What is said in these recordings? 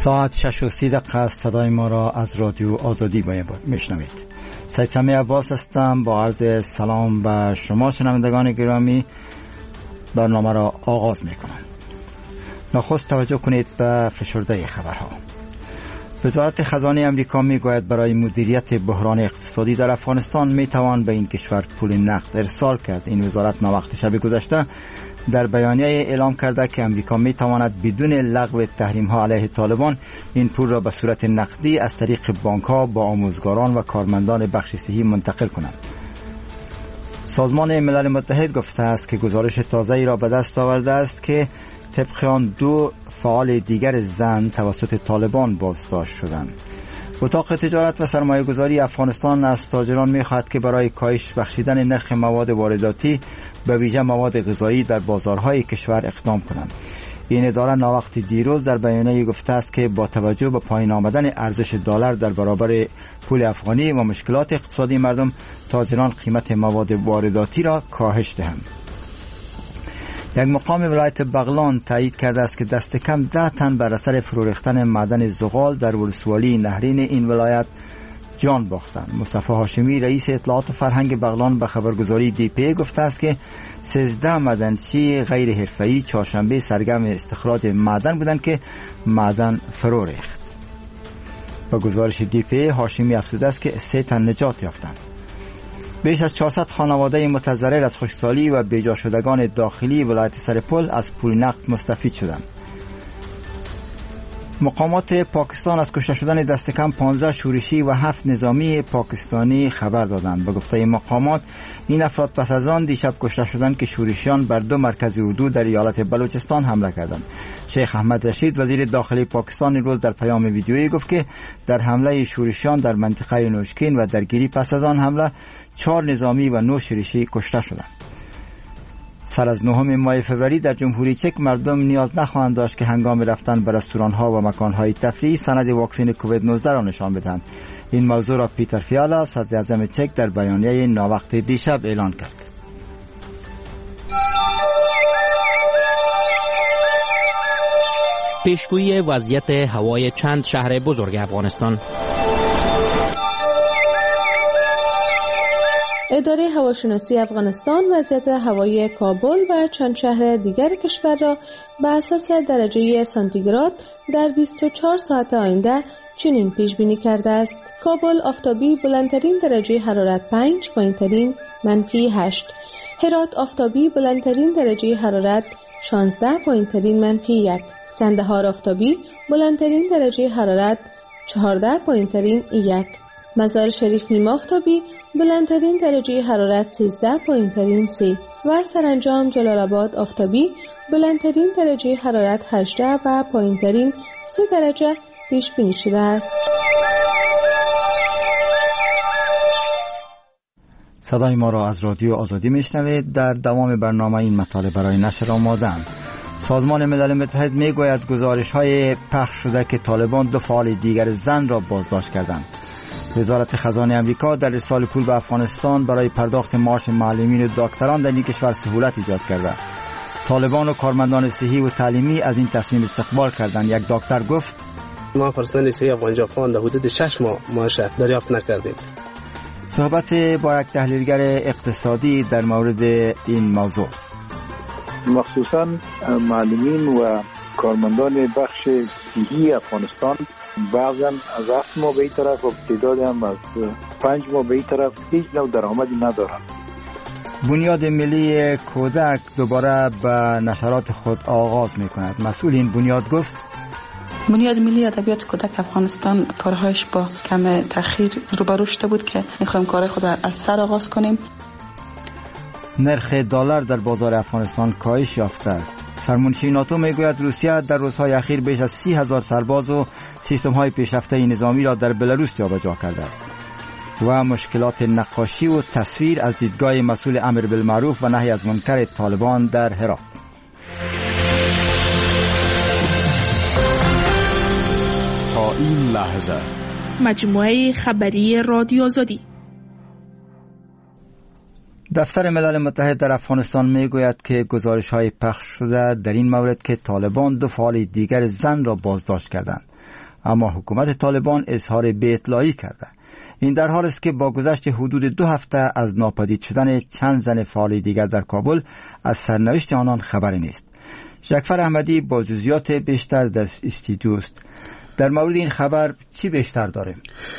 ساعت 6:30 است. صدای ما را از رادیو آزادی میشنوید. سید سمیع عباس هستم با عرض سلام به شما شنوندگان گرامی. برنامه را آغاز میکنم. نخست توجه کنید به فشرده خبرها. وزارت خزانه امریکا میگوید برای مدیریت بحران اقتصادی در افغانستان میتوان به این کشور پول نقد ارسال کرد. این وزارت ناوقت شب گذشته در بیانیه اعلام کرده که امریکا میتواند بدون لغو تحریم ها علیه طالبان این پول را به صورت نقدی از طریق بانک ها با آموزگاران و کارمندان بخش صحی منتقل کنند. سازمان ملل متحد گفته است که گزارش تازه‌ای را به دست آورده است که طبق آن 2 فعال دیگر زن توسط طالبان بازداشت شدند. اتاق تجارت و سرمایه گذاری افغانستان از تاجران می‌خواهد که برای کاهش بخشیدن نرخ مواد وارداتی به ویژه مواد غذایی در بازارهای کشور اقدام کنند. این اداره ناوقت دیروز در بیانیه گفته است که با توجه به پایین آمدن ارزش دلار در برابر پول افغانی و مشکلات اقتصادی مردم، تاجران قیمت مواد وارداتی را کاهش دهند. یک مقام ولایت بغلان تایید کرده است که دست کم 10 تن بر اثر فرو ریختن معدن زغال در ولسوالی نهرین این ولایت جان باختند. مصطفی هاشمی رئیس اطلاعات و فرهنگ بغلان به خبرگزاری دی پی گفته است که 13 معدنچی غیر حرفه‌ای چهارشنبه سرگرم استخراج معدن بودند که معدن فرو ریخت. با گزارش دی پی هاشمی افزوده است که 3 تن نجات یافتند. بیش از 400 خانواده متضرر از خشکسالی و بیجا شدگان داخلی ولایت سرپل از پول نقد مستفید شدند. مقامات پاکستان از کشته شدن دست کم 15 شورشی و 7 نظامی پاکستانی خبر دادند. به گفته مقامات این افراد پس از آن دیشب کشته شدند که شورشیان بر 2 مرکز اردو در ایالت بلوچستان حمله کردند. شیخ احمد رشید وزیر داخلی پاکستان روز در پیام ویدیویی گفت که در حمله شورشیان در منطقه نوشکین و درگیری پس از آن حمله 4 نظامی و 9 شورشی کشته شدند. سر از 9 ماه فوریه در جمهوری چک مردم نیاز نخواهند داشت که هنگام رفتن به رستوران‌ها و مکان‌های تفریحی سند واکسن کووید 19 را نشان بدهند. این موضوع را پیتر فیالا صدر اعظم چک در بیانیه ناوقت دیشب اعلان کرد. پیشگویی وضعیت هوای چند شهر بزرگ افغانستان. اداره هواشناسی افغانستان وضعیت هوایی کابل و چند شهر دیگر کشور را به اساس درجه سانتیگراد در 24 ساعت آینده چنین پیش بینی کرده است: کابل آفتابی بلندترین درجه حرارت 5، پایینترین -8. هرات آفتابی بلندترین درجه حرارت 16، پایینترین -1. کندهار آفتابی بلندترین درجه حرارت 14، پایینترین 1. مزار شریف نیمه آفتابی بلندترین درجه حرارت 13، پایینترین 3 و سرانجام جلال آباد آفتابی بلندترین درجه حرارت 18 و پایینترین 3 درجه پیش بینی شده است. صدای ما را از رادیو آزادی میشنوید. در دوام برنامه این مطالب برای نشر آماده‌اند. سازمان ملل متحد میگوید گزارش‌های پخش شده که طالبان 2 فعال دیگر زن را بازداشت کردند. وزارت خزانه امریکا در ارسال پول به افغانستان برای پرداخت معاش معلمین و دکتران در این کشور سهولت ایجاد کرده. طالبان و کارمندان صحی و تعلیمی از این تصمیم استقبال کردند. یک دکتر گفت: ما پرسنل صحی افغانستان خواند حدود 6 ماه معاش دریافت نکردیم. صحبت با یک تحلیلگر اقتصادی در مورد این موضوع. مخصوصا معلمین و کارمندان بخش صحی افغانستان بعضا از 7 ماه به این طرف و تعداد هم از 5 ماه به این طرف هیچ نوع درآمدی ندارند. بنیاد ملی کودک دوباره به نشرات خود آغاز می‌کند. مسئول این بنیاد گفت: بنیاد ملی ادبیات کودک افغانستان کارهایش با کم تأخیر روبرو شده بود که می‌خوایم کار خود از سر آغاز کنیم. نرخ دلار در بازار افغانستان کاهش یافته است. فرمانچی ناتو میگوید روسیه در روزهای اخیر بیش از 30,000 سرباز و سیستم‌های پیشرفته نظامی را در بلاروس جابجا کرده است. و مشکلات نقاشی و تصویر از دیدگاه مسئول امر بالمعروف و نهی از منکر طالبان در هرات. تا این لحظه مجموعه خبری رادیو آزادی. دفتر ملل متحد در افغانستان میگوید که گزارش‌های پخش شده در این مورد که طالبان 2 فعال دیگر زن را بازداشت کردند. اما حکومت طالبان اظهار بی‌اطلاعی کرده. این در حال است که با گذشت حدود 2 هفته از ناپدید شدن چند زن فعال دیگر در کابل از سرنوشت آنان خبری نیست. جعفر احمدی با جزئیات بیشتر در استودیو است. در مورد این خبر چی بیشتر داریم؟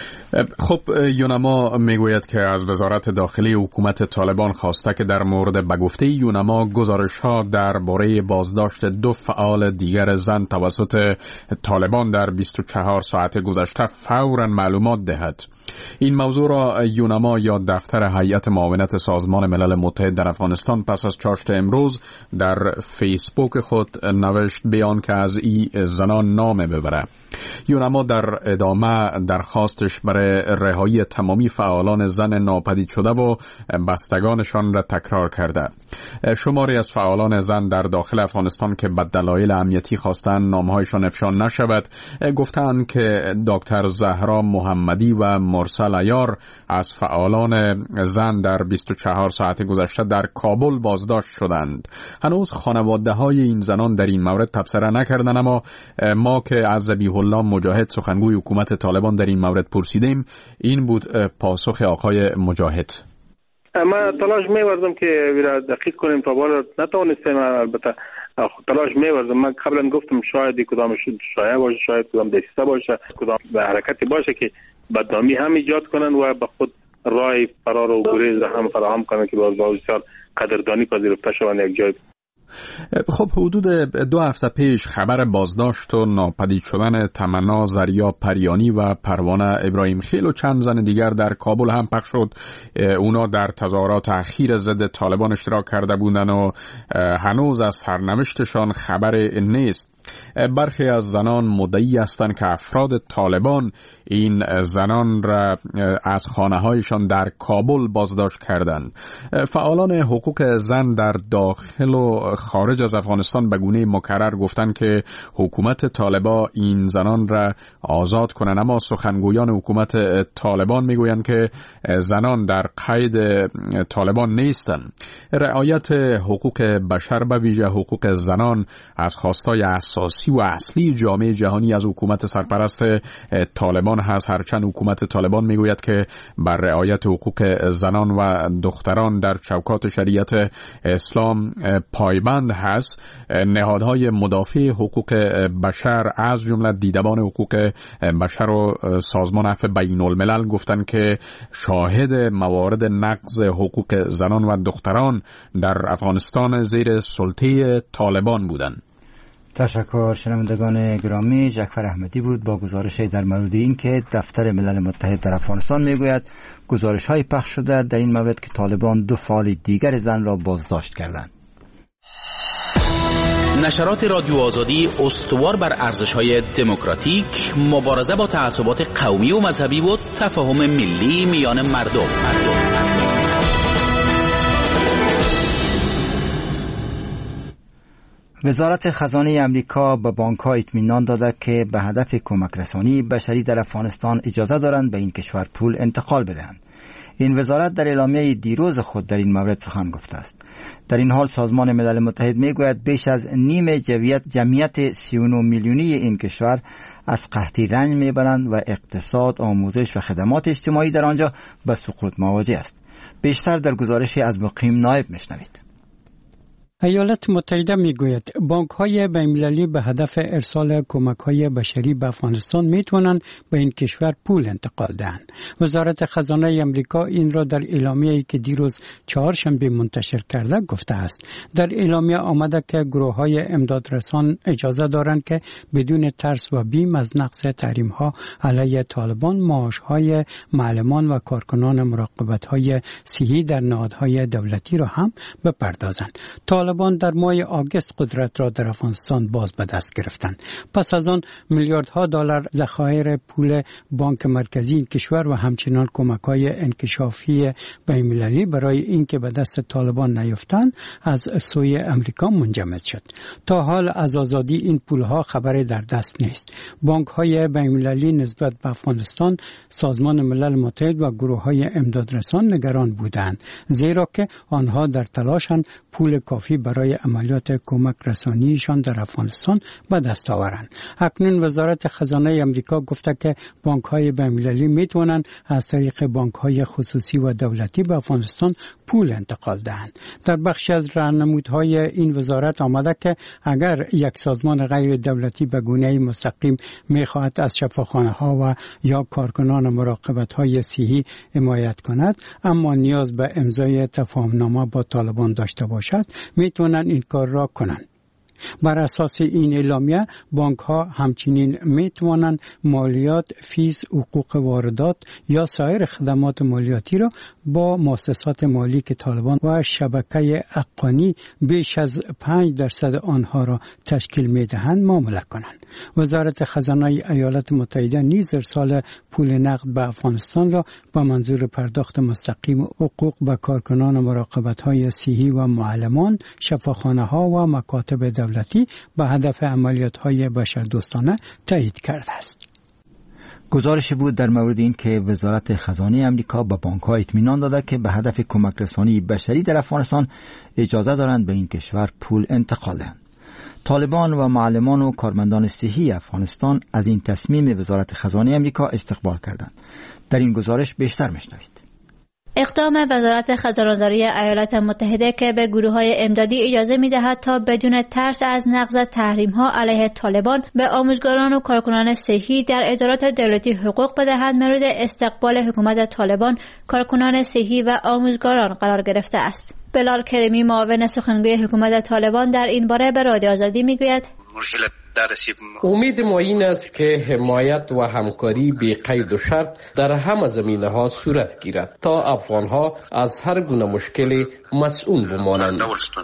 خب یونما میگوید که از وزارت داخلی حکومت طالبان خواسته که در مورد به گفته یونما گزارش‌ها درباره بازداشت 2 فعال دیگر زن توسط طالبان در 24 ساعت گذشته فوراً معلومات دهد. این موضوع را یونما یا دفتر هیئت معاونت سازمان ملل متحد در افغانستان پس از چاشت امروز در فیسبوک خود نوشت بیان که از این زنان نام ببره. یونما در ادامه درخواستش برای رهایی تمامی فعالان زن ناپدید شده و بستگانشان را تکرار کرده. شماری از فعالان زن در داخل افغانستان که به دلایل امنیتی خواستن نامهایشان افشا نشود گفتند که دکتر زهرا محمدی و مرسل عیار از فعالان زن در 24 ساعت گذشته در کابل بازداشت شدند. هنوز خانواده های این زنان در این مورد تبصره نکردند، اما ما که از ذبیح الله مجاهد سخنگوی حکومت طالبان در این مورد پرسیدیم، این بود پاسخ آقای مجاهد. ما تلاش می‌وردم که ویرا دقیق کنیم تا بالا نتوانستیم، البته تلاش می‌وردم. من قبلا گفتم شاید کدامش شایعه باشه، شاید کدام دسیسه باشه، کدام به حرکتی باشه که بدنامی هم ایجاد کنن و به خود راه فرار و گریز هم فراهم کنن که باز بسیار قدردانی پذیرفته شوند یک جای. خب حدود 2 هفته پیش خبر بازداشت و ناپدید شدن تمنا زریا پریانی و پروانه ابراهیم خیل و چند زن دیگر در کابل هم پخش شد. اونا در تظاهرات اخیر ضد طالبان اشتراک کرده بودند و هنوز از سرنوشتشان خبر نیست. برخی از زنان مدعی هستند که افراد طالبان این زنان را از خانه‌هایشان در کابل بازداشت کردند. فعالان حقوق زن در داخل و خارج از افغانستان به گونه مکرر گفتند که حکومت طالبان این زنان را آزاد کنند، اما سخنگویان حکومت طالبان میگویند که زنان در قید طالبان نیستند. رعایت حقوق بشر به ویژه حقوق زنان از خواستای اساسی و اصلی جامعه جهانی از حکومت سرپرست طالبان هست، هرچند حکومت طالبان میگوید که بر رعایت حقوق زنان و دختران در چوکات شریعت اسلام پایبند هست. نهادهای مدافع حقوق بشر از جمله دیدبان حقوق بشر و سازمان عفو بین الملل گفتند که شاهد موارد نقض حقوق زنان و دختران در افغانستان زیر سلطه طالبان بودند. تشکر. شنوندگان گرامی، جعفر احمدی بود با گزارشی در مورد این که دفتر ملل متحد در افغانستان میگوید گزارش‌های پخش شده در این مورد که طالبان 2 فعال دیگر زن را بازداشت کردند. نشرات رادیو آزادی استوار بر ارزش‌های دموکراتیک، مبارزه با تعصبات قومی و مذهبی و تفاهم ملی میان مردم. وزارت خزانه امریکا به بانک‌ها اطمینان داده که به هدف کمک رسانی بشری در افغانستان اجازه دارند به این کشور پول انتقال بدهند. این وزارت در اعلامیه دیروز خود در این مورد سخن گفته است. در این حال سازمان ملل متحد میگوید بیش از نیم جمعیت 39 میلیونی این کشور از قحطی رنج میبرند و اقتصاد، آموزش و خدمات اجتماعی در آنجا به سقوط مواجه است. بیشتر در گزارشی از مقیم نایب میشنوید. ایالات متحده میگوید بانک‌های بین‌المللی به هدف ارسال کمک‌های بشری به افغانستان میتوانند به این کشور پول انتقال دهند. وزارت خزانه آمریکا این را در اعلامیه‌ای که دیروز چهارشنبه منتشر کرده گفته است. در اعلامیه آمده که گروه‌های امدادرسان اجازه دارند که بدون ترس و بیم از نقض تحریم‌ها علیه طالبان معاش‌های معلمان و کارکنان مراقبت‌های صحی در نهادهای دولتی را هم بپردازند. طالبان در ماه آگوست قدرت را در افغانستان باز به دست گرفتند. پس از آن میلیاردها دلار ذخایر پول بانک مرکزی این کشور و همچنان کمک‌های انکشافی بین‌المللی برای اینکه به دست طالبان نیفتند از سوی امریکا منجمد شد. تا حال از آزادی این پول‌ها خبری در دست نیست. بانک‌های بین‌المللی نسبت به افغانستان سازمان ملل متحد و گروه‌های امدادرسان نگران بودند، زیرا که آنها در تلاشند پول کافی برای عملیات کمک رسانیشان در افغانستان به دست آورند. اکنون وزارت خزانه آمریکا گفته که بانک‌های بین‌المللی میتوانند از طریق بانک‌های خصوصی و دولتی به افغانستان پول انتقال دهند. در بخش از راهنمودهای این وزارت آمده که اگر یک سازمان غیر دولتی به گونه‌ای مستقیم می‌خواهد از شفاخانه‌ها و یا کارکنان مراقبت‌های صحی حمایت کند، اما نیاز به امضای تفاهم‌نامه با طالبان داشته باشد، میتوانند این کار را کنند. بر اساس این اعلامیه بانک ها همچنین می توانند مالیات، فیس، حقوق واردات یا سایر خدمات مالیاتی را با مؤسسات مالی که طالبان و شبکه حقانی بیش از 5% آنها را تشکیل می دهند معامله کنند. وزارت خزانه ایالات متحده نیز ارسال پول نقد به افغانستان را با منظور پرداخت مستقیم حقوق به کارکنان مراقبت های صحی و معلمان، شفاخانه ها و مکاتب دولتی به هدف عملیات های بشردوستانه تایید کرده است. گزارش بود در مورد این که وزارت خزانه امریکا به بانک‌ها اطمینان داده که به هدف کمک رسانی بشری در افغانستان اجازه دارند به این کشور پول انتقال دهند. طالبان و معلمان و کارمندان صحی افغانستان از این تصمیم وزارت خزانه امریکا استقبال کردند. در این گزارش بیشتر میشنوید. اقدام وزارت خزانه‌داری ایالات متحده که به گروه‌های امدادی اجازه می‌دهد تا بدون ترس از نقض تحریم‌ها علیه طالبان به آموزگاران و کارکنان صحی در ادارات دولتی حقوق بدهد، مورد استقبال حکومت طالبان، کارکنان صحی و آموزگاران قرار گرفته است. بلال کریمی، معاون سخنگوی حکومت طالبان، در این باره به رادیو آزادی می‌گوید: امید ما این است که حمایت و همکاری بی قید و شرط در همه زمینه‌ها صورت گیرد تا افغان‌ها از هر گونه مشکلی مسئول بمانند.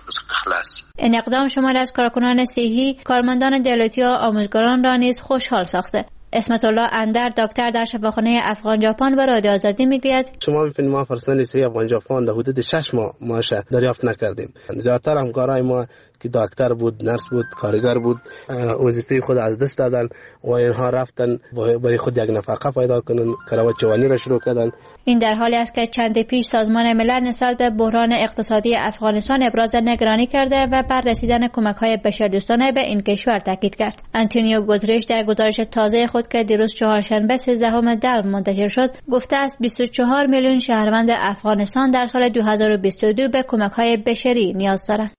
این اقدام شمار از کارکنان صحی، کارمندان دولتی و آموزگاران را نیز خوشحال ساخته. اسمت الله اندر، دکتر در شفاخانه افغان ژاپن، و رادیو آزادی میگوید: شما ببینید ما پرسنل صحی افغان ژاپن در حدود 6 ماه معاش دریافت نکردیم. زیادتر همکارای ما که دکتر بود، نرس بود، کارگر بود، وظیفه خود از دست دادن و اینها رفتن برای خود یک نفقه پیدا کنن، کراوات جوانی را شروع کردن. این در حالی است که چند پیش سازمان ملل نسبت به بحران اقتصادی افغانستان ابراز نگرانی کرده و بر رسیدن کمک‌های بشردوستانه به این کشور تاکید کرد. آنتونیو گوترش در گزارش تازه خود که دیروز چهارشنبه 13 دی منتشر شد گفته است 24 میلیون شهروند افغانستان در سال 2022 به کمک‌های بشری نیاز دارند.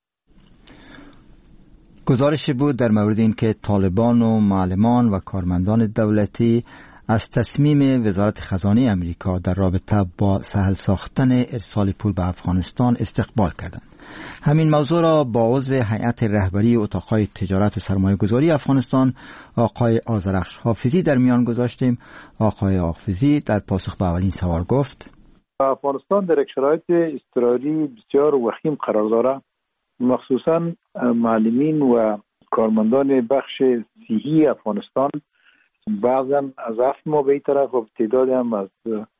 گزارش بود در مورد این که طالبان و معلمان و کارمندان دولتی از تصمیم وزارت خزانه امریکا در رابطه با سهل ساختن ارسال پول به افغانستان استقبال کردند. همین موضوع را با عضو هیئت رهبری اتاق‌های تجارت و سرمایه‌گذاری افغانستان آقای آذرخش حافظی در میان گذاشتیم. آقای حافظی در پاسخ به اولین سوال گفت: افغانستان در یک شرایط اضطراری بسیار وخیم قرار دارد، مخصوصاً معلمین و کارمندان بخش صحی افغانستان بعضاً از 7 ماه به این طرف و تعداد هم از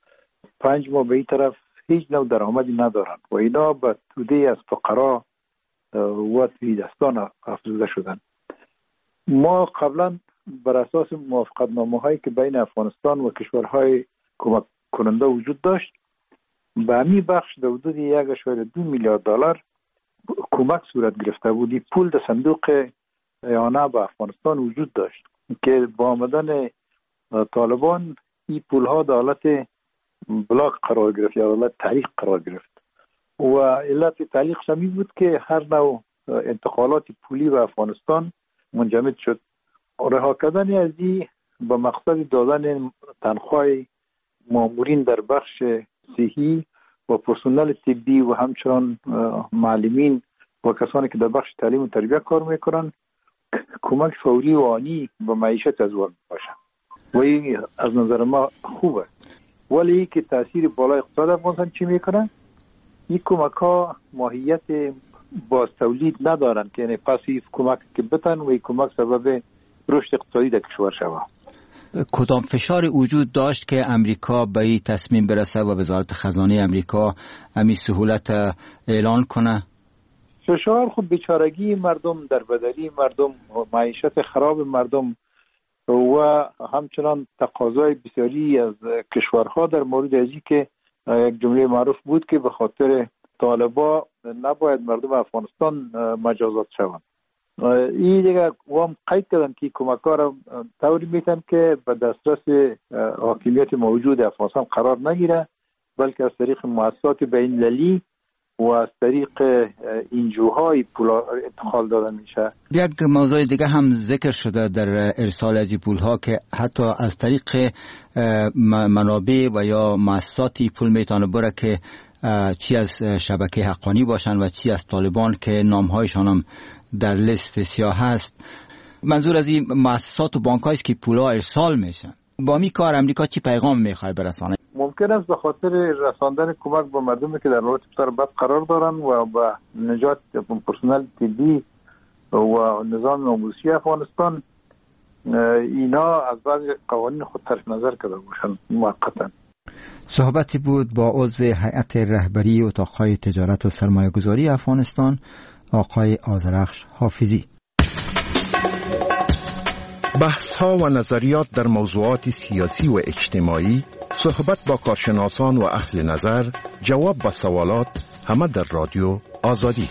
5 ماه به این طرف هیچ نوع درآمدی ندارند و اینا به توده از فقرا و تهیدستان افزوده شدند. ما قبلا بر اساس موافقتنامه‌هایی که بین افغانستان و کشورهای کمک کننده وجود داشت، به همین بخش در حدود 1.2 میلیارد دلار کمک صورت گرفته بود. این پول در صندوق اعانه به افغانستان وجود داشت که با آمدن طالبان این پول ها در حالت بلاک قرار گرفت یا حالت تعلیق قرار گرفت و علت تعلیق شمی بود که هر نوع انتقالات پولی به افغانستان منجمد شد. رها کردن از این به مقصد دادن تنخواه مامورین در بخش صحی و پرسنل طبی و همچنان معلمین و کسانی که در بخش تعلیم و تربیت کار میکنن کمک فوری و آنی به معیشت از وقت باشه و این از نظر ما خوبه. ولی که تاثیر بالای اقتصاد افغانستان چی میکنه؟ این کمک ها ماهیت باز تولید ندارن که یعنی پاسیو کمک که بتن و این کمک سبب رشد اقتصادی در کشور شود. کدام فشار وجود داشت که امریکا به این تصمیم برسه و وزارت خزانه امریکا همین سهولت اعلان کنه؟ فشار خود بیچارگی مردم، در بدری مردم، معیشت خراب مردم و همچنان تقاضای بسیاری از کشورها در مورد ازی که یک جمله معروف بود که به خاطر طالبا نباید مردم افغانستان مجازات شوند. این دیگه وام قید کردن که کمک‌ها را طوری میتن که به دسترس حاکمیت موجود افغانستان قرار نگیره، بلکه از طریق مؤسسات بین‌المللی و از طریق اینجوهای پول انتقال داده میشه. یک موضوع دیگه هم ذکر شده در ارسال از پولها که حتی از طریق منابع و یا مؤسساتی پول میتونه بره که چی از شبکه حقانی باشن و چی از طالبان که نامهایشان هم در لیست سیاه هست. منظور از این مؤسسات و بانک‌هایی است که پولها ارسال میشن. با می کار امریکا چی پیغام میخواد برسانه؟ ممکن است به خاطر رساندن کمک به مردمی که در حالت بسیار بد قرار دارن و به نجات پرسنل طبی و نظام آموزشی افغانستان اینا از بعض قوانین خود طرف نظر کرده باشن موقتا. صحبتی بود با عضو هیئت رهبری اتاق‌های تجارت و سرمایه‌گذاری افغانستان آقای آذرخش حافظی. بحث‌ها و نظریات در موضوعات سیاسی و اجتماعی، صحبت با کارشناسان و اهل نظر، جواب به سوالات، همه در رادیو آزادی.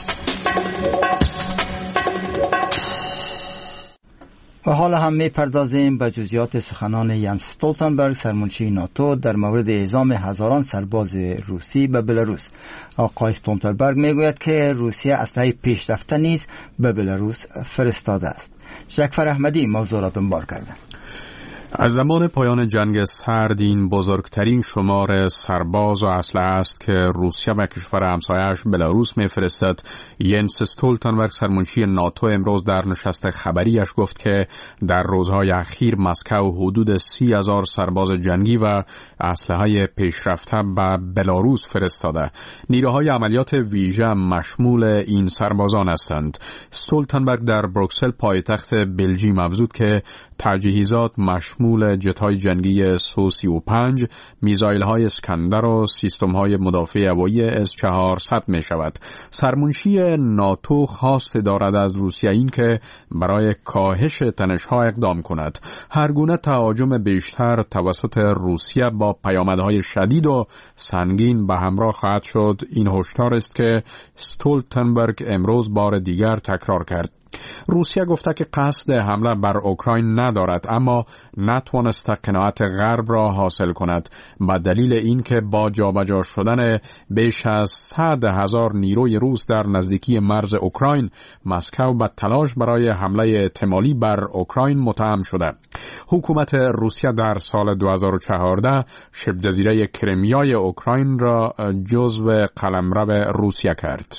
و حالا هم میپردازیم به جزئیات سخنان ینس استولتنبرگ سرمنشی ناتو در مورد اعزام هزاران سرباز روسی به بلاروس. آقای استولتنبرگ میگوید که روسیه اسلحه پیشرفته نیز به بلاروس فرستاده است. جعفر احمدی موضوع را دنبال کرده. از زمان پایان جنگ سرد این بزرگترین شمار سرباز و اسلحه است که روسیه به کشور همسایه‌اش بلاروس می‌فرستد. ینس استولتنبرگ سرمنشی ناتو امروز در نشست خبریش گفت که در روزهای اخیر مسکو حدود 30,000 سرباز جنگی و اسلحه پیشرفته به بلاروس فرستاده. نیروهای عملیات ویژه مشمول این سربازان هستند. استولتنبرگ در بروکسل پایتخت بلژیم افزود که تجهیزات مشمول جت‌های جنگی سو 35، میزایل‌های اسکندر و سیستم‌های مدافع هوایی اس-400 می‌شود. سرمنشی ناتو خواست دارد از روسیه این که برای کاهش تنش‌ها اقدام کند. هر گونه تهاجم بیشتر توسط روسیه با پیامدهای شدید و سنگین به همراه خواهد شد. این هشدار است که استولتنبرگ امروز بار دیگر تکرار کرد. روسیه گفته که قصد حمله بر اوکراین ندارد، اما نتوانسته قناعت غرب را حاصل کند به دلیل اینکه با جابجا شدن بیش از 100,000 نیروی روس در نزدیکی مرز اوکراین، مسکو به تلاش برای حمله احتمالی بر اوکراین متهم شده. حکومت روسیه در سال 2014 شبه جزیره کریمیای اوکراین را جزو قلمرو روسیه کرد.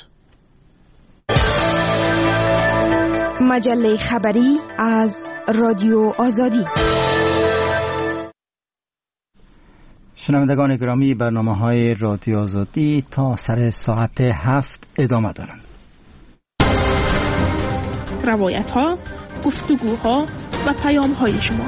مجله خبری از رادیو آزادی. شنوندگان گرامی، برنامه‌های رادیو آزادی تا سر ساعت 7 ادامه دارند. روایت‌ها، گفتگوها و پیام‌های شما.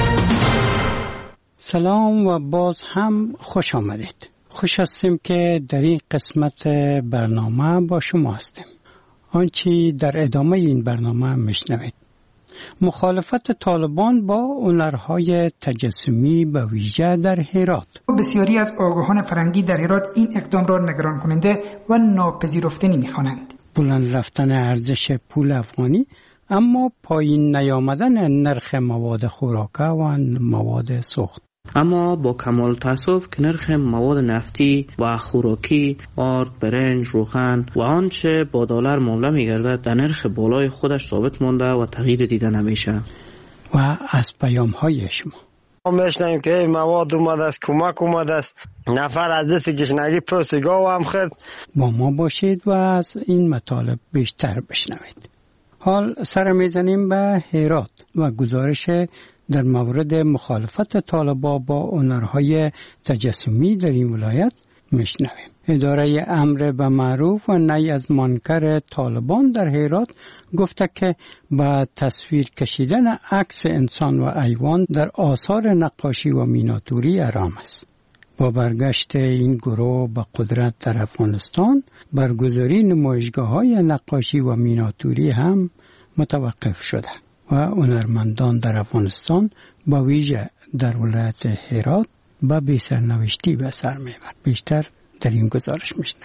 سلام و باز هم خوش آمدید. خوش هستیم که در این قسمت برنامه با شما هستیم. آنچه در ادامه این برنامه میشنوید. مخالفت طالبان با هنرهای تجسمی به ویژه در هرات. بسیاری از آگاهان فرنگی در هرات این اقدام را نگران کننده و ناپذیرفتنی می‌خوانند. بلند رفتن ارزش پول افغانی، اما پایین نیامدن نرخ مواد خوراکه و مواد سوخت. اما با کمال تاسف که نرخ مواد نفتی و خوراکی، آرد، برنج، روغن و آنچه با دلار معامله می‌گردد در نرخ بالای خودش ثابت مانده و تغییر دیده نمیشه. و از پیام‌های شما ما میشنیم که مواد اومده است، کمک اومده است، نفر از دست گشنگی پوست گاو هم خورد. با ما باشید و از این مطالب بیشتر بشنوید. حال سر میزنیم به هرات و گزارش در مورد مخالفت طالبان با هنرهای تجسمی در این ولایت میشنویم. اداره امر به معروف و نهی از منکر طالبان در هرات گفته که با تصویر کشیدن عکس انسان و حیوان در آثار نقاشی و میناتوری حرام است. با برگشت این گروه به قدرت در افغانستان، برگزاری نمایشگاه‌های نقاشی و میناتوری هم متوقف شده و هنرمندان در افغانستان با ویژه در ولایت هرات با بی‌سرنوشتی به سر میبرد. بیشتر در این گزارش میشنوید.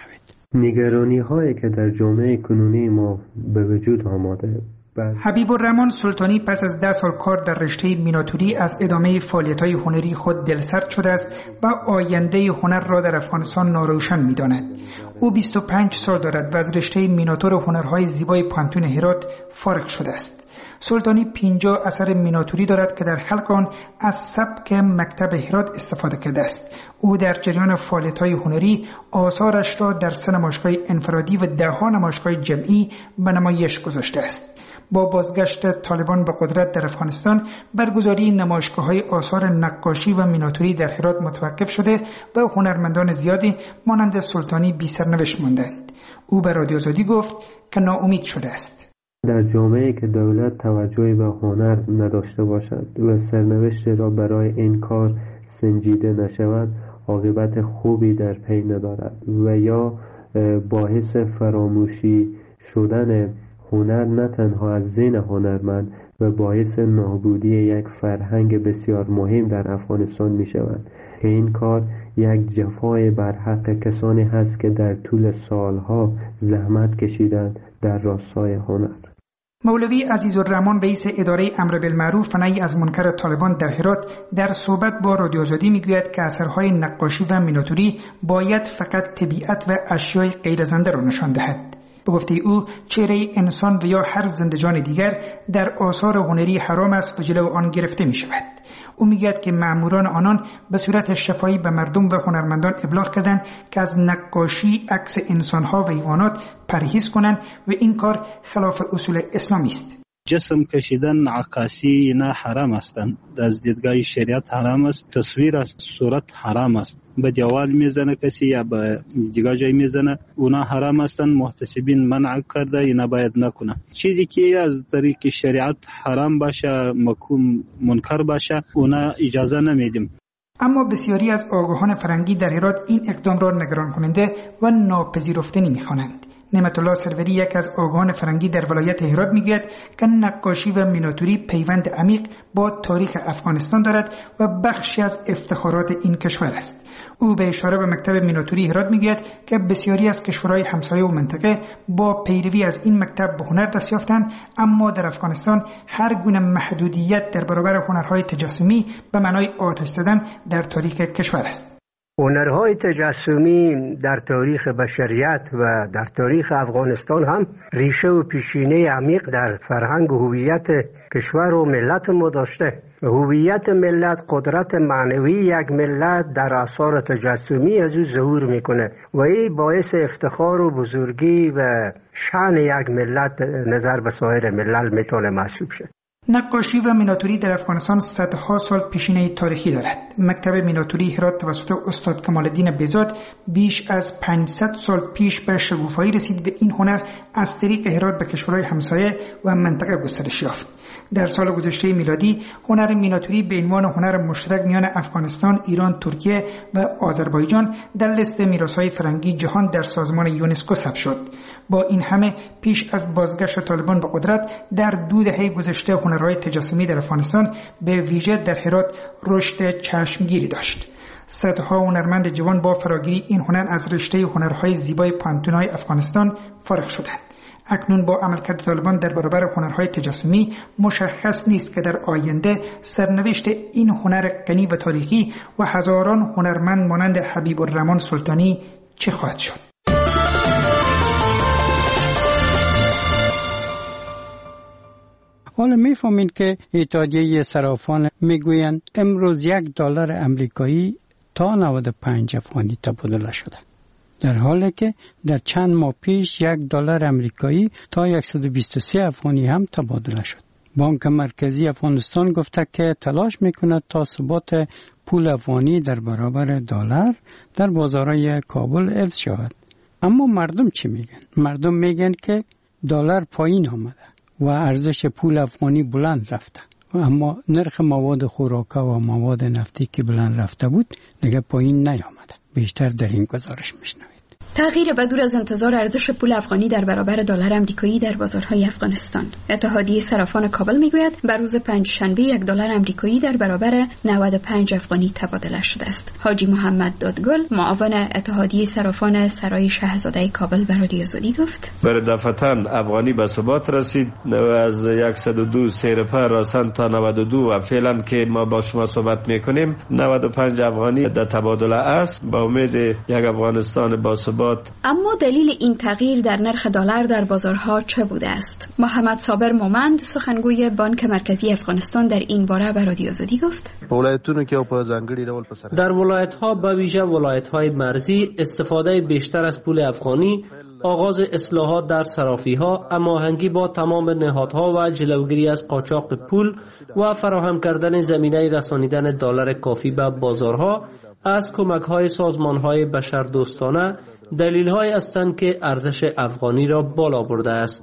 نگرانی هایی که در جامعه کنونی ما به وجود آمده. حبیب الرحمن سلطانی پس از 10 سال کار در رشته میناتوری از ادامه فعالیت‌های هنری خود دلسرد شده است و آینده هنر را در افغانستان ناروشن می‌داند. او 25 سال دارد و از رشته میناتور هنرهای زیبای پانتون هرات فارغ شده است. سلطانی 50 اثر میناتوری دارد که در خلق آن از سبک مکتب هرات استفاده کرده است. او در جریان فعالیت‌های هنری آثارش را در 3 نمایشگاه انفرادی و 10 نمایشگاه جمعی به نمایش گذاشته است. با بازگشت طالبان به قدرت در افغانستان برگزاری نمایشگاه‌های آثار نقاشی و میناتوری در هرات متوقف شده و هنرمندان زیادی مانند سلطانی بی سرنوشت ماندند. او به رادیو آزادی گفت که ناامید شده است. در جامعه که دولت توجهی به هنر نداشته باشد و سرنوشت را برای این کار سنجیده نشود، عاقبت خوبی در پی ندارد و یا باعث فراموشی شدن هنر نه تنها از ذهن هنرمند و باعث نابودی یک فرهنگ بسیار مهم در افغانستان می شود که این کار یک جفای بر حق کسانی هست که در طول سالها زحمت کشیدند در راستای هنر. مولوی عزیزالرحمن رئیس اداره امر بالمعروف و نهی از منکر طالبان در هرات در صحبت با رادیو آزادی میگوید که اثرهای نقاشی و میناتوری باید فقط طبیعت و اشیاء غیر زنده را نشان دهد. به گفته او چهره انسان و یا هر زنده جان دیگر در آثار هنری حرام است و جلو آن گرفته می شود. او میگوید که مأموران آنان به صورت شفاهی به مردم و هنرمندان ابلاغ کردند که از نقاشی عکس انسانها و حیوانات پرهیز کنند و این کار خلاف اصول اسلامی است. جسم کشیدن، عکاسی اینا حرام هستند. از دیدگاه شریعت حرام است. تصویر از صورت حرام است. به دیوال میزنه کسی یا به دیگه جای میزنه، اونا حرام هستند. محتسبین منع کرده، اینا باید نکنه. چیزی که از طریق شریعت حرام باشه، مکروه منکر باشه، اونا اجازه نمیدیم. اما بسیاری از آگاهان فرنگی در هرات این اقدام را نگران کننده و ناپذیرفتنی میخوانند. نعمت الله سروری یک از آگاهان فرنگی در ولایت هرات میگوید که نقاشی و میناتوری پیوند عمیق با تاریخ افغانستان دارد و بخشی از افتخارات این کشور است. او به اشاره به مکتب میناتوری هرات میگوید که بسیاری از کشورهای همسایه و منطقه با پیروی از این مکتب به هنر دست یافتند، اما در افغانستان هر گونه محدودیت در برابر هنرهای تجسمی به معنای آتش زدن در تاریخ کشور است. هنرهای تجسمی در تاریخ بشریت و در تاریخ افغانستان هم ریشه و پیشینه عمیق در فرهنگ و هویت کشور و ملت ما داشته. هویت ملت، قدرت معنوی یک ملت در آثار تجسمی از او ظهور میکنه و این باعث افتخار و بزرگی و شأن یک ملت نظر به سایر ملل میتونه محسوب شه. نقاشی و میناتوری در افغانستان صدها سال پیشینه تاریخی دارد. مکتب میناتوری هرات توسط استاد کمال الدین بهزاد بیش از 500 سال پیش به شکوفایی رسید و این هنر از طریق هرات به کشورهای همسایه و منطقه گسترش یافت. در سال گذشته میلادی هنر میناتوری به عنوان هنر مشترک میان افغانستان، ایران، ترکیه و آذربایجان در لیست میراث‌های فرهنگی جهان در سازمان یونسکو ثبت شد. با این همه پیش از بازگشت طالبان به قدرت در 2 دهه گذشته هنرهای تجسمی در افغانستان به ویژه در هرات رشد چشمگیری داشت. صدها هنرمند جوان با فراگیری این هنر از رشته هنرهای زیبای پانتون‌های افغانستان فارغ شدند. اکنون با عملکرد طالبان در برابر هنرهای تجسمی مشخص نیست که در آینده سرنوشت این هنر غنی و تاریخی و هزاران هنرمند مانند حبیب الرحمن سلطانی چه خواهد شد. حالا میفهمید که اتحادیه صرافان میگویند امروز $1 امریکایی تا 95 افغانی تبادله شده، در حالی که در چند ماه پیش $1 امریکایی تا 123 افغانی هم تبادله شد. بانک مرکزی افغانستان گفته که تلاش میکند تا ثبات پول افغانی در برابر دلار در بازارهای کابل حفظ شود. اما مردم چی میگن؟ مردم میگن که دلار پایین آمده و ارزش پول افغانی بلند رفته، اما نرخ مواد خوراکه و مواد نفتی که بلند رفته بود دیگه پایین نیامده. بیشتر در این گزارش میشنوید. تغییر بدور از انتظار ارزش پول افغانی در برابر دلار آمریکایی در بازارهای افغانستان. اتحادیه صرافان کابل میگوید بر روز پنجشنبه $1 آمریکایی در برابر 95 افغانی تبادله شده است. حاجی محمد دادگل، معاون اتحادیه صرافان سرای شاهزاده کابل، به رادیو آزادی گفت: بر دفعتاً افغانی به ثبات رسید از 102 سیرپا راسن تا 92 و فعلا که ما با شما صحبت میکنیم 95 افغانی در تبادله است. با امید یک افغانستان با ثبات. اما دلیل این تغییر در نرخ دلار در بازارها چه بوده است؟ محمد صابر مومند، سخنگوی بانک مرکزی افغانستان، در این باره به رادیو آزادی گفت: در ولایت‌ها به ویژه ولایت‌های مرزی استفاده بیشتر از پول افغانی، آغاز اصلاحات در صرافی‌ها، هماهنگی با تمام نهادها و جلوگیری از قاچاق پول و فراهم کردن زمینه رسانیدن دلار کافی به بازارها از کمک‌های سازمان‌های بشردوستانه دلیل‌هایی هستند که ارزش افغانی را بالا برده است.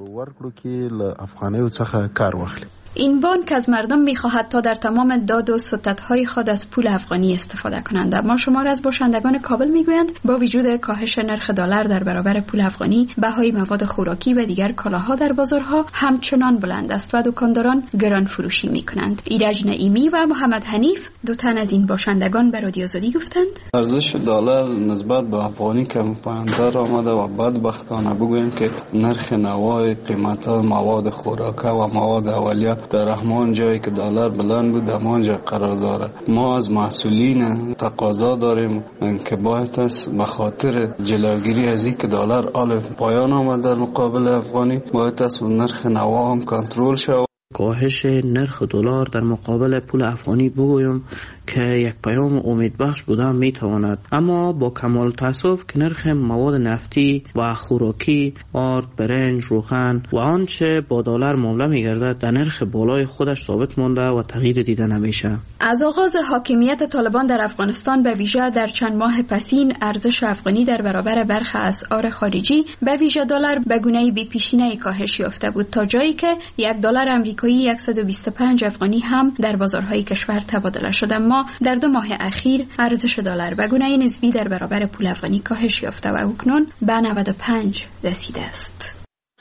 این بانک از مردم می‌خواهد تا در تمام داد و ستدهای خود از پول افغانی استفاده کنند. اما شمار از باشندگان کابل میگویند با وجود کاهش نرخ دلار در برابر پول افغانی، بهای مواد خوراکی و دیگر کالاها در بازارها همچنان بلند است و دکانداران گران فروشی می‌کنند. ایرج نعیمی و محمد حنیف، دو تن از این باشندگان، به رادیو آزادی گفتند: ارزش دلار نسبت به افغانی کم پایین‌تر آمده و بدبختانه بگوییم که نرخ نوای قیمت مواد خوراکی و مواد اولیه در همان جایی که دلار بلند بود همانجا قرار داره. ما از مسئولین تقاضا داریم که باید است به خاطر جلوگیری از این که دلار آل پایان آمد در مقابل افغانی، باید است نرخ نوا هم کنترل شود. کاهش نرخ دلار در مقابل پول افغانی بگویم که یک پیام امیدبخش بودن میتواند، اما با کمال تاسف که نرخ مواد نفتی و خوراکی، آرد، برنج، روغن و آنچه با دلار معامله میگردد در نرخ بالای خودش ثابت مانده و تغییر دیده نمیشه. از آغاز حاکمیت طالبان در افغانستان به ویژه در چند ماه پسین، ارزش افغانی در برابر برخی اسعار خارجی به ویژه دلار به گونه‌ای بی‌پیشینه‌ای کاهش یافته بود تا جایی که $1 آمریکایی 125 افغانی هم در بازارهای کشور تبادله شد. اما در 2 ماه اخیر ارزش دلار به گونه‌ای نسبی در برابر پول افغانی کاهش یافته و اکنون به 95 رسیده است.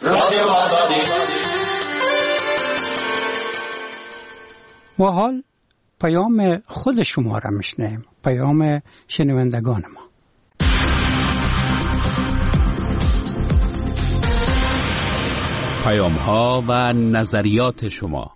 و حال پیام خود شما را میشنویم، پیام شنوندگان ما. پیام ها و نظریات شما.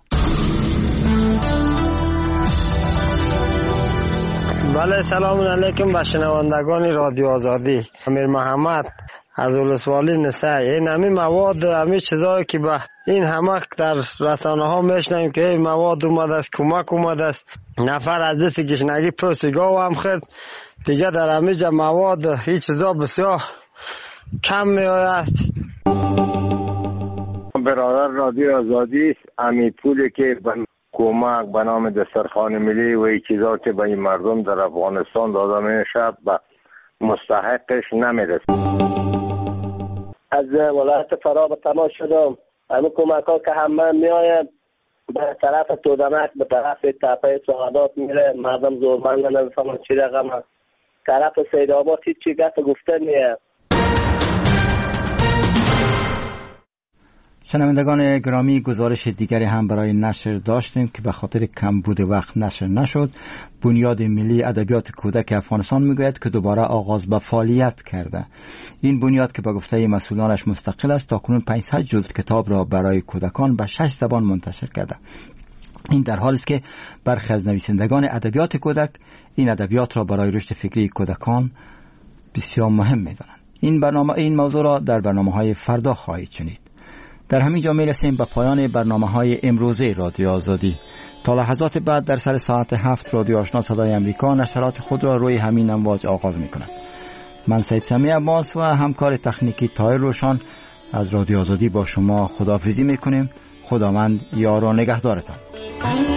بله، سلام علیکم به شنوندگان رادیو آزادی. امیر محمد از ولسوالی نسای. این همه مواد، همه چیزایی که به این همه در رسانه ها میشنیم که این مواد اومده است، کمک اومده است، نفر از دست گشنگی پوستگاه هم خرد دیگه، در همه جا مواد این چیزا بسیار کم می آید. برادر رادیو آزادی، همین پولی که کمک به نام دسترخوان ملی و این چیزا که به این مردم در افغانستان داده میشه به مستحقش نمیرسه. از ولایت فرا به تماس شدم، همین کمک ها که همه میآید به طرف تودمک، به طرف تپه سعادات میره، مردم زورمند نمیفهمن چی رقم است. طرف سید آباد هیچی گفت گفته نیه. شنوندگان گرامی، گزارش دیگری هم برای نشر داشتیم که به خاطر کمبود وقت نشر نشد. بنیاد ملی ادبیات کودک افغانستان میگوید که دوباره آغاز به فعالیت کرده. این بنیاد که به گفته مسئولانش مستقل است، تاکنون 500 جلد کتاب را برای کودکان به 6 زبان منتشر کرده. این در حالی است که برخی از نویسندگان ادبیات کودک این ادبیات را برای رشد فکری کودکان بسیار مهم می‌دانند. این موضوع را در برنامه‌های فردا خواهید شنید. در همین جا میرسیم به پایان برنامه‌های امروزه رادیو آزادی. تا لحظات بعد در سر ساعت 7 رادیو آشنا صدای امریکا نشرات خود را روی همین امواج آغاز می‌کند. من سید سمی عباس و همکار تکنیکی طاهر روشن از رادیو آزادی با شما خداحافظی می‌کنیم. خداوند یار و نگهدارتان.